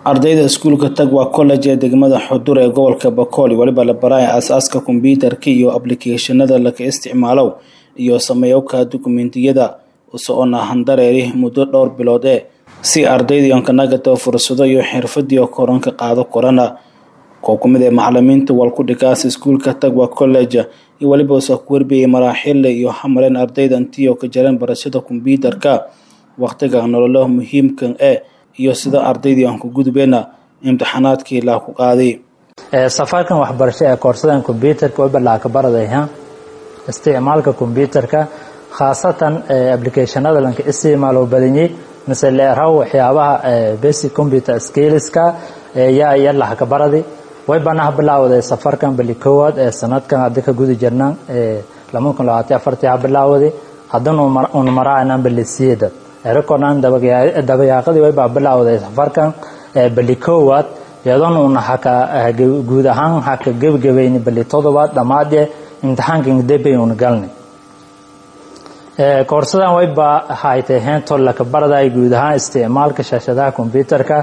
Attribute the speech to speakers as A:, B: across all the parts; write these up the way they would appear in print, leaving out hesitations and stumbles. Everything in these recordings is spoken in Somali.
A: ardayda iskuulka Tagwa College ee degmada Xudur ee gobolka Bakool waliba la baray aasaaska kombiyuutarka iyo applicationada la isticmaalo iyo sameeyowka dukumeentiyada oo handareeri muddo dhowr bilood si ardayda aan kanaga fursado iyo xirfadiyo koranka qaado korana kookumada macallimiinta wal ku dhigaas iskuulka Tagwa College iyo waliba soo kurbiyay maraaxil iyo xamaleen ardayda intii ka jareen barashada kombiyuutarka waqtiga nololo muhiimkan iyo sida ardayda aan ku gudbeena imtixaanaadkii la ku qaaday
B: safarkan waxbarasho ee koorsadan kombiyuutarka oo balaaka baradayha isticmaalka kombiyuutarka khaasatan applicationada lanka isticmaalo badanyay مثلا راو waxyaabaha basic computer skillska yaa la ka baradi way banaha bilaawday safarkan bali koowad ee sanadkan hadda ka guudi jirnaan 2024 bilaawday haddana uu maraayna bali siida rekonan dabayaaqadii way bilaawday safarkan bali koowad yadoon uu haka guud ahaan haka gabagabeeyay bali toddobaad dhamaadee imtixaanka debay uu galnay koorsadan way hay'atay heento la ka baraday guud ahaan isticmaalka shaashadaha kombiyuutarka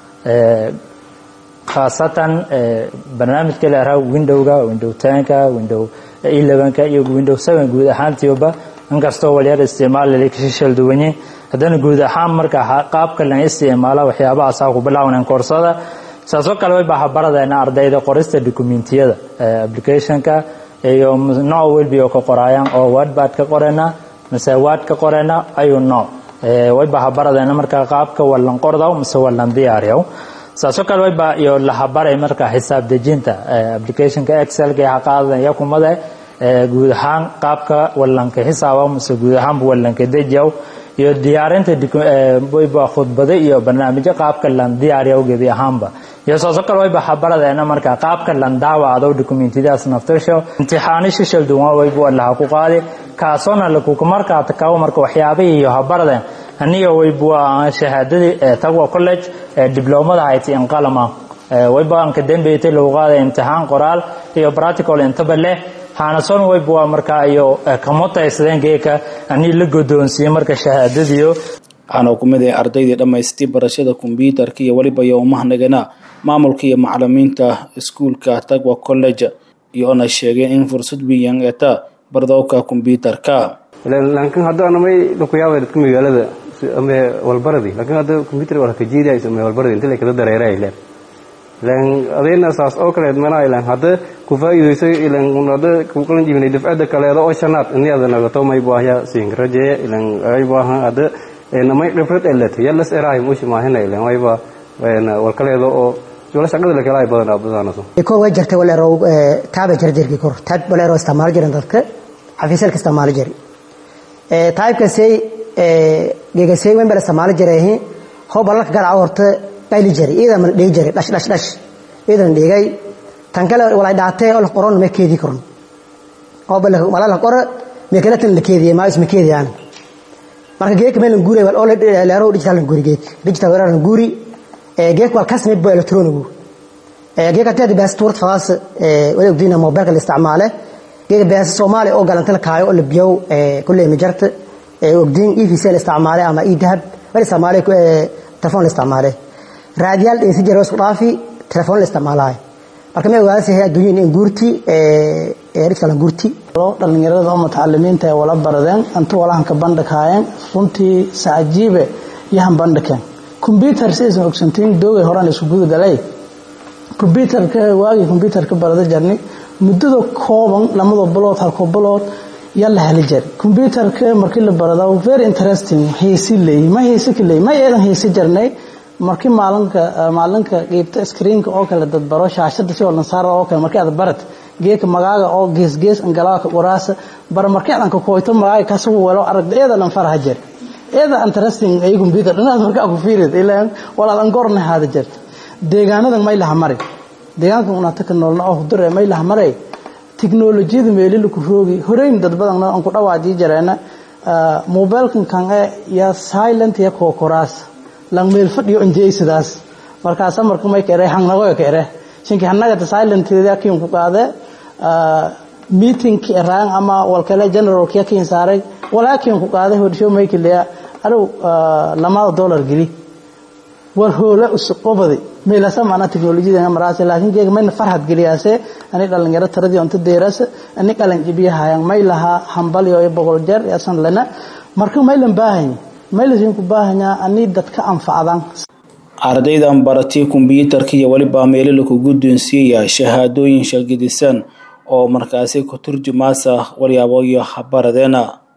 B: khaasatan barnaamijka la yiraahdo Windows 10ka Windows 11ka iyo Windows 7 guud ahaantiiba inkastoo waliyada isticmaalay kashishal duwanyi hadana guud ahaan marka qaabka la isticmaalo waxyaabaha asaas ku bilaawnan koorsada saasoo kale way baradayna ardayda qorista dokumeentiyada applicationka iyo nooc walba oo ka qorayaan oo Wordpad ka qorana مساوات كقرنا أيونا ويبقى بردنا مركا قابك ولا نقرضه مسوى لندياريو سأسوكل ويبقى يلا حبارة مركا حساب دجينتا application كإكسل كحقاض يكون ماذا جود هان قابك ولا كحسابه مسوى جود هان ولا كدجيو يو ديارين ويبقى خد بدأ يو برنامج قابك لندياريو جبي هامبا يو سأسوكل ويبقى بردنا مركا قابك لندعوة عدو دوكومنتي ده سنفترشوا امتحاني شيل دوما ويبقى الله حقوقه kaasona la ku marka takaw marka waxyaabaha iyo habarada aniga way buu shahaadadii Tagwa College diplomada hay'ti in qalama way baan ka dambeeyay loo qaaday imtixaan qoraal iyo practical inta bale hanason way buu marka iyo kamotaysadeen geeka ani la godoonsiiyay marka shahaadadiyo aan hukumadii ardayda dhamaystay barashada kombiyuutarka iyo waliba yoomahnagana maamulka iyo macallimiinta iskuulka Tagwa College iyo ana sheegay in fursad weyn ay bardowka kombiyuutarka
C: laakiin hadda may ku yaabay dadka magaalada ama walbaradi laakiin hadda kombiyuutar wala ka jeediyay ama walbaradi inta la kala dareeray laan adeena saas oo kale manaa hadda ku faa'iideysay ilaan hadda ku qalan jibinay dafcada kale oo shanaad in yadana la toomay baahya siin raje ilaan ay baahan hadda namay khibrad elata yalla saraay muushi maahina ilaan wayba wal kaleedo oo wala shaqada la kala ay badanaso
D: ko way jirtay wala roob taaba jarjarki kor taab wala roo isticmaal jiran dadka xafiisalka isticmaal jiri taabka say gegasay weyn bala isticmaal jiray ho balka garaac horta qayli jiri ida man dhig jiri dash idan dhigay tan kale wala dhaatay oo qoran ma keedi koran oo bala wala la qor ma kala tan la keediye ma isma keediyaan marka geek meel guuray wal oo la roo digital wala guuri geek wal kasmi bo electronigu geek aad bas tuurt khalaas wada gudina mobilka la isticmaale geek bas Soomaali oo galanta la kaayo oo la biyo kulli ma jarta ogdin EVC la isticmaale ama idahab wala Soomaali telefoon la isticmaale raadiyaal ee si jiro isku dhaafi telefoon la isticmaalaay marka ma ogaasay adduunyo in guurti rikala guurti dhalinyarada oo mutacallimiinta wala baradeen inta walahan ka bandhigayeen runtii saajiibe yahan bandhigeen computer says ogsantiin doogay horaan isku guud galay computerka waagi computerka barada jarni muddada kooban lamada bilood halko bilood yalla hal jar computerka markii la barado very interesting heesilay ma heesilay ma eedan heesi jarnay markii maalinka qeybta screenka oo kala dad baro shaashada si wala saar oo kale markii aad barat geeka magaaga oo gees angalaaka waraasa bar markii aan ka kooyto magaaga ka soo walo aragdeeda lan faraha jar eeda interesting ay computer dhanaa marka ku fiirid ilaan wala aan gorna hada jirta deegaanadan may laha maray deegaanka una teknoolna oo hudure may laha maray tiknoolajiyada meelil ku roogi horeyn dad badan aan ku dhawaadi jireena mobilkan kan ya silent ya kokoraas lang meel fadhiyo injeysadaas markaas marka may kare hangnago kare shinki hanaga silent ya kiin ku qaade meeting ki raan ama wal kale general ki kiin saaray walaakiin ku qaade horsho may kiliya $2 geli war hoola usqobadi
E: meelasa maana teknolojiyada maraas laakiin geega mayna farxad galiyaase ani dhalinyaro taradii onta deeras ani qalan jibiyahayan maylaha hambal iyo boqol jeer yasan lana marka maylan baahan maylan ku baahanya ani dadka anfacdan
A: ardaydan baratay kombiyuutarka iyo waliba meelo ku guddoonsiiyay shahaadooyin shaqadiisan oo markaasi ku turjumaasa walyaabo iyo xabaradena